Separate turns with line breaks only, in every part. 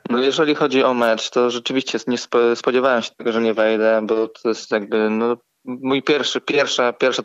No jeżeli chodzi o mecz, to rzeczywiście nie spodziewałem się tego, że nie wejdę, bo to jest jakby mój pierwsza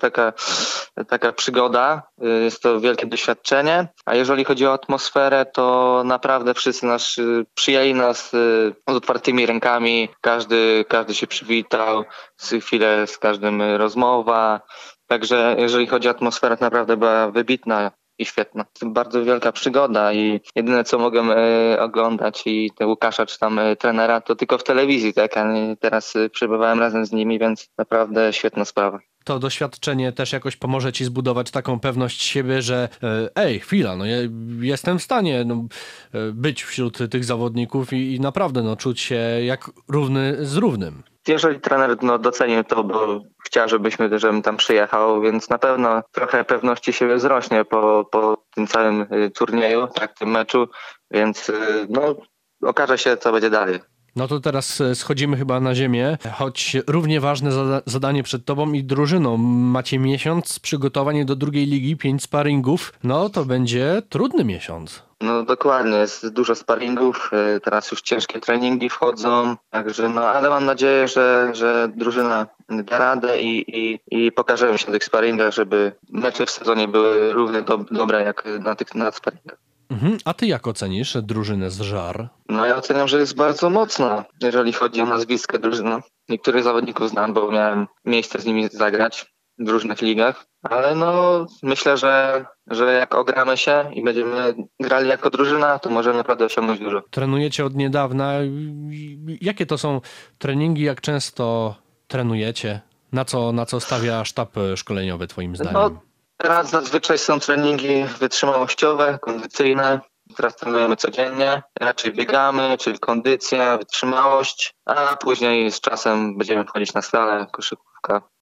taka przygoda. Jest to wielkie doświadczenie. A jeżeli chodzi o atmosferę, to naprawdę wszyscy przyjęli nas z otwartymi rękami. Każdy się przywitał, chwilę z każdym rozmowa. Także jeżeli chodzi o atmosferę, to naprawdę była wybitna i świetna. To bardzo wielka przygoda i jedyne co mogę oglądać i te Łukasza czy tam trenera to tylko w telewizji, tak? A teraz przebywałem razem z nimi, więc naprawdę świetna sprawa.
To doświadczenie też jakoś pomoże ci zbudować taką pewność siebie, że chwila, no ja jestem w stanie być wśród tych zawodników i naprawdę czuć się jak równy z równym.
Jeżeli trener docenił to, bo chciał, żebym tam przyjechał, więc na pewno trochę pewności siebie wzrośnie po tym całym turnieju, tak, tym meczu, więc okaże się, co będzie dalej.
No to teraz schodzimy chyba na ziemię, choć równie ważne zadanie przed tobą i drużyną. Macie miesiąc przygotowań do drugiej ligi, 5 sparingów. No to będzie trudny miesiąc.
No dokładnie, jest dużo sparingów, teraz już ciężkie treningi wchodzą, także ale mam nadzieję, że drużyna da radę i pokażemy się na tych sparingach, żeby mecze w sezonie były równie dobre jak na sparingach.
A ty jak ocenisz drużynę z Żar?
No ja oceniam, że jest bardzo mocna, jeżeli chodzi o nazwiska drużyny. Niektórych zawodników znam, bo miałem miejsce z nimi zagrać w różnych ligach, ale myślę, że jak ogramy się i będziemy grali jako drużyna, to możemy naprawdę osiągnąć dużo.
Trenujecie od niedawna. Jakie to są treningi? Jak często trenujecie? Na co stawia sztab szkoleniowy twoim zdaniem?
Teraz zazwyczaj są treningi wytrzymałościowe, kondycyjne. Teraz trenujemy codziennie, raczej biegamy, czyli kondycja, wytrzymałość, a później z czasem będziemy wchodzić na salę, koszykówka.